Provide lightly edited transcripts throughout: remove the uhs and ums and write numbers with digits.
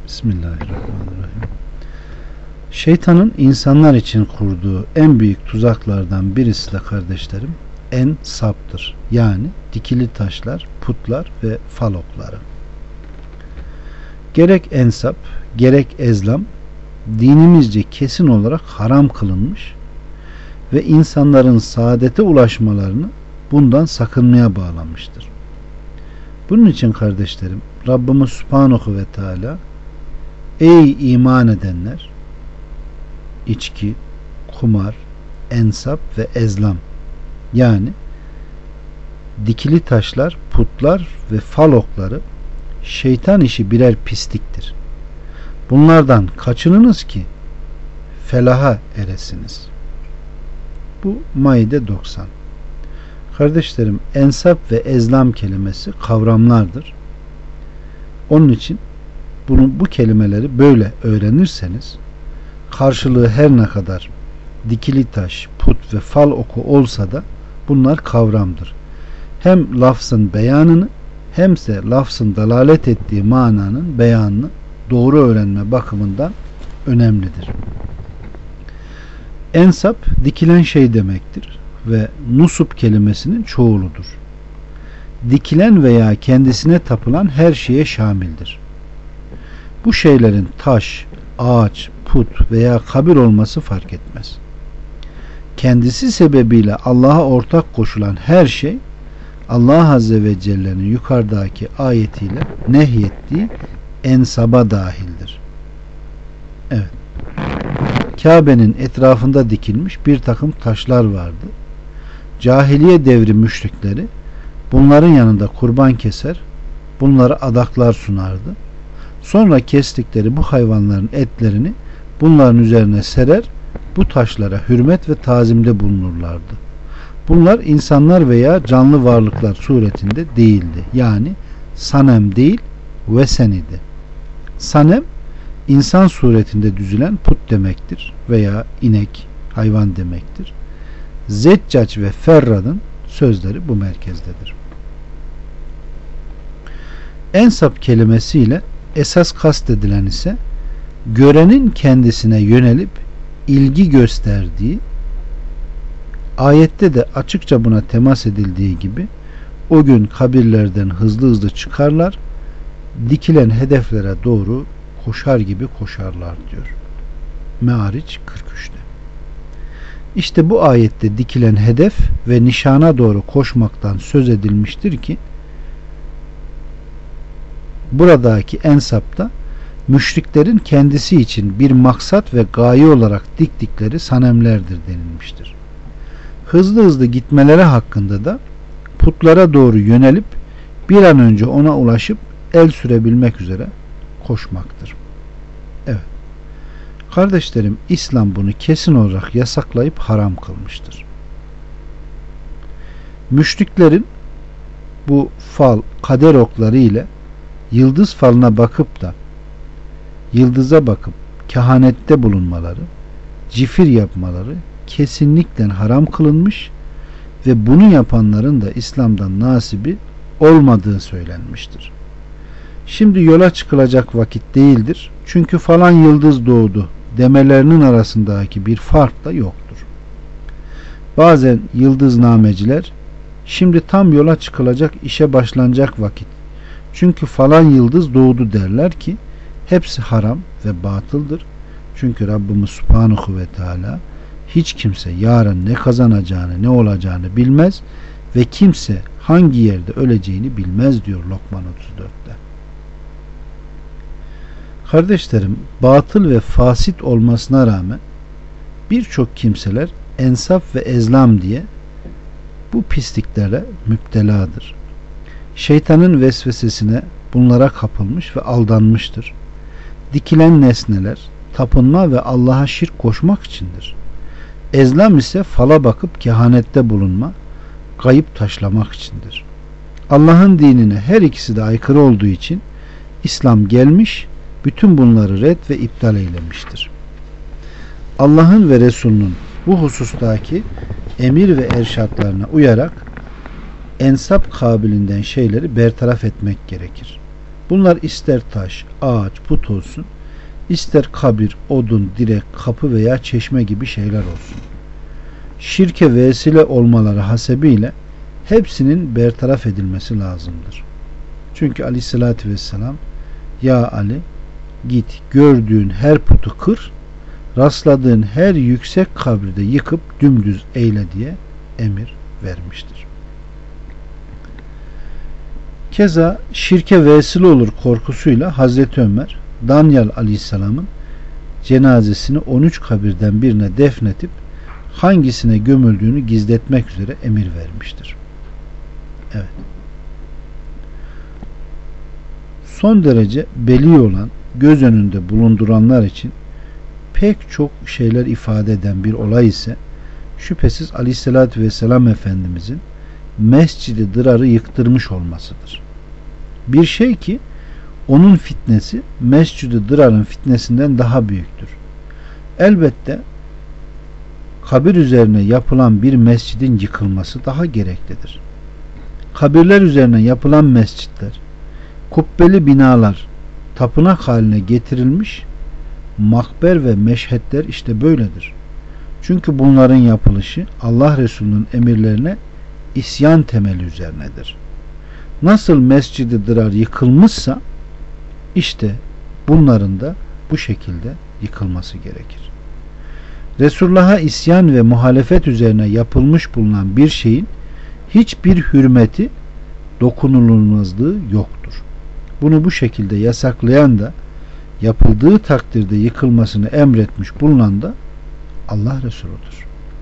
Bismillahirrahmanirrahim. Şeytanın insanlar için kurduğu en büyük tuzaklardan birisi de kardeşlerim ensaptır. Yani dikili taşlar, putlar ve fal okları. Gerek ensap, gerek ezlam dinimizce kesin olarak haram kılınmış ve insanların saadete ulaşmalarını bundan sakınmaya bağlanmıştır. Bunun için kardeşlerim Rabbimiz Subhanahu ve Teala ey iman edenler, içki, kumar, ensap ve ezlam yani dikili taşlar, putlar ve fal okları şeytan işi birer pisliktir. Bunlardan kaçınınız ki felaha eresiniz. Bu Maide 90. Kardeşlerim ensap ve ezlam kelimesi kavramlardır. Onun için bu kelimeleri böyle öğrenirseniz karşılığı her ne kadar dikili taş, put ve fal oku olsa da bunlar kavramdır. Hem lafzın beyanını hemse lafzın dalalet ettiği mananın beyanını doğru öğrenme bakımından önemlidir. Ensap dikilen şey demektir ve nusup kelimesinin çoğuludur. Dikilen veya kendisine tapılan her şeye şamildir. Bu şeylerin taş, ağaç, put veya kabir olması fark etmez. Kendisi sebebiyle Allah'a ortak koşulan her şey Allah Azze ve Celle'nin yukarıdaki ayetiyle nehyettiği ensaba dahildir. Evet. Kabe'nin etrafında dikilmiş bir takım taşlar vardı. Cahiliye devri müşrikleri bunların yanında kurban keser, bunlara adaklar sunardı. Sonra kestikleri bu hayvanların etlerini bunların üzerine serer, bu taşlara hürmet ve tazimde bulunurlardı. Bunlar insanlar veya canlı varlıklar suretinde değildi. Yani sanem değil, vesen idi. Sanem, insan suretinde düzülen put demektir veya inek, hayvan demektir. Zeccac ve Ferrad'ın sözleri bu merkezdedir. Ensap kelimesiyle esas kastedilen ise görenin kendisine yönelip ilgi gösterdiği, ayette de açıkça buna temas edildiği gibi o gün kabirlerden hızlı hızlı çıkarlar, dikilen hedeflere doğru koşar gibi koşarlar diyor. Me'ariç 43'te. İşte bu ayette dikilen hedef ve nişana doğru koşmaktan söz edilmiştir ki buradaki ensapta müşriklerin kendisi için bir maksat ve gaye olarak diktikleri sanemlerdir denilmiştir. Hızlı hızlı gitmeleri hakkında da putlara doğru yönelip bir an önce ona ulaşıp el sürebilmek üzere koşmaktır. Evet. Kardeşlerim, İslam bunu kesin olarak yasaklayıp haram kılmıştır. Müşriklerin bu fal, kader okları ile yıldız falına bakıp da yıldıza bakıp kehanette bulunmaları, cifir yapmaları kesinlikle haram kılınmış ve bunu yapanların da İslam'dan nasibi olmadığı söylenmiştir. Şimdi yola çıkılacak vakit değildir. Çünkü falan yıldız doğdu demelerinin arasındaki bir fark da yoktur. Bazen yıldıznameciler şimdi tam yola çıkılacak, işe başlanacak vakit. Çünkü falan yıldız doğdu derler ki hepsi haram ve batıldır. Çünkü Rabbimiz Subhanahu ve Teala hiç kimse yarın ne kazanacağını ne olacağını bilmez ve kimse hangi yerde öleceğini bilmez diyor Lokman 34'te. Kardeşlerim, batıl ve fasit olmasına rağmen birçok kimseler ensap ve ezlam diye bu pisliklere müpteladır. Şeytanın vesvesesine bunlara kapılmış ve aldanmıştır. Dikilen nesneler tapınma ve Allah'a şirk koşmak içindir. Ezlam ise fala bakıp kehanette bulunma, kayıp taşlamak içindir. Allah'ın dinine her ikisi de aykırı olduğu için İslam gelmiş, bütün bunları red ve iptal eylemiştir. Allah'ın ve Resulünün bu husustaki emir ve erşatlarına uyarak ensap kabilinden şeyleri bertaraf etmek gerekir. Bunlar ister taş, ağaç, put olsun, ister kabir, odun, direk, kapı veya çeşme gibi şeyler olsun. Şirke vesile olmaları hasebiyle hepsinin bertaraf edilmesi lazımdır. Çünkü aleyhissalatü vesselam, ya Ali, git gördüğün her putu kır, rastladığın her yüksek kabirde yıkıp dümdüz eyle diye emir vermiştir. Keza şirke vesile olur korkusuyla Hazreti Ömer, Danyal Aleyhisselam'ın cenazesini 13 kabirden birine defnedip hangisine gömüldüğünü gizletmek üzere emir vermiştir. Evet. Son derece beli olan, göz önünde bulunduranlar için pek çok şeyler ifade eden bir olay ise şüphesiz Aleyhisselatü Vesselam Efendimizin Mescid-i Dırar'ı yıktırmış olmasıdır. Bir şey ki onun fitnesi Mescid-i Dırar'ın fitnesinden daha büyüktür. Elbette kabir üzerine yapılan bir mescidin yıkılması daha gereklidir. Kabirler üzerine yapılan mescitler, kubbeli binalar tapınak haline getirilmiş, makber ve meşhetler işte böyledir. Çünkü bunların yapılışı Allah Resulü'nün emirlerine isyan temeli üzerinedir. Nasıl Mescid-i Dırar yıkılmışsa işte bunların da bu şekilde yıkılması gerekir. Resulullah'a isyan ve muhalefet üzerine yapılmış bulunan bir şeyin hiçbir hürmeti, dokunulmazlığı yoktur. Bunu bu şekilde yasaklayan da yapıldığı takdirde yıkılmasını emretmiş bulunan da Allah Resuludur.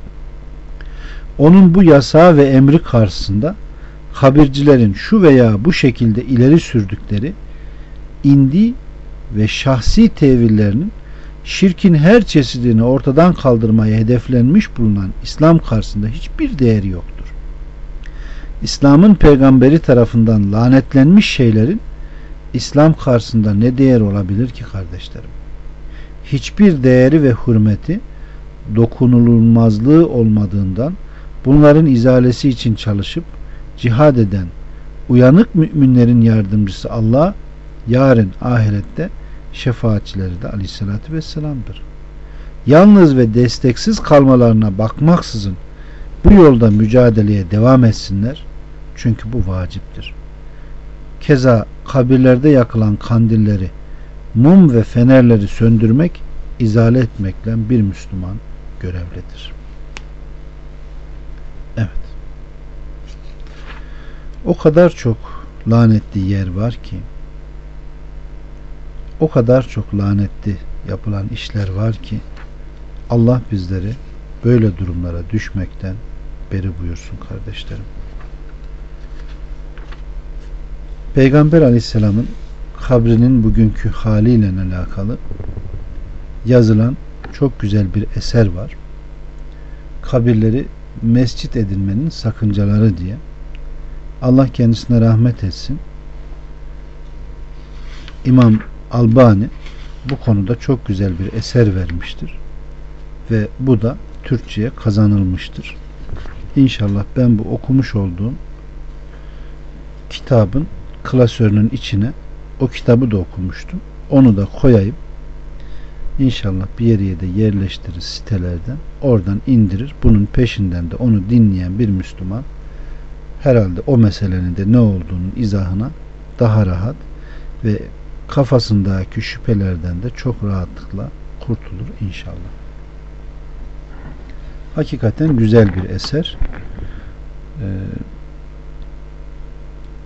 Onun bu yasağı ve emri karşısında kabircilerin şu veya bu şekilde ileri sürdükleri indi ve şahsi tevillerinin şirkin her çeşidini ortadan kaldırmaya hedeflenmiş bulunan İslam karşısında hiçbir değeri yoktur. İslam'ın peygamberi tarafından lanetlenmiş şeylerin İslam karşısında ne değer olabilir ki kardeşlerim? Hiçbir değeri ve hürmeti, dokunulmazlığı olmadığından bunların izalesi için çalışıp cihad eden uyanık müminlerin yardımcısı Allah, yarın ahirette şefaatçileri de Aleyhisselatü Vesselam'dır. Yalnız ve desteksiz kalmalarına bakmaksızın bu yolda mücadeleye devam etsinler. Çünkü bu vaciptir. Keza kabirlerde yakılan kandilleri, mum ve fenerleri söndürmek, izale etmekle bir Müslüman görevlidir. Evet. O kadar çok lanetli yer var ki, o kadar çok lanetli yapılan işler var ki Allah bizleri böyle durumlara düşmekten beri buyursun kardeşlerim. Peygamber Aleyhisselam'ın kabrinin bugünkü haliyle alakalı yazılan çok güzel bir eser var. Kabirleri mescit edinmenin sakıncaları diye. Allah kendisine rahmet etsin. İmam Albani bu konuda çok güzel bir eser vermiştir. Ve bu da Türkçe'ye kazanılmıştır. İnşallah ben bu okumuş olduğum kitabın klasörünün içine o kitabı da okumuştum. Onu da koyayım. İnşallah bir yere de yerleştirir sitelerden. Oradan indirir. Bunun peşinden de onu dinleyen bir Müslüman herhalde o meselenin de ne olduğunun izahına daha rahat ve kafasındaki şüphelerden de çok rahatlıkla kurtulur inşallah. Hakikaten güzel bir eser.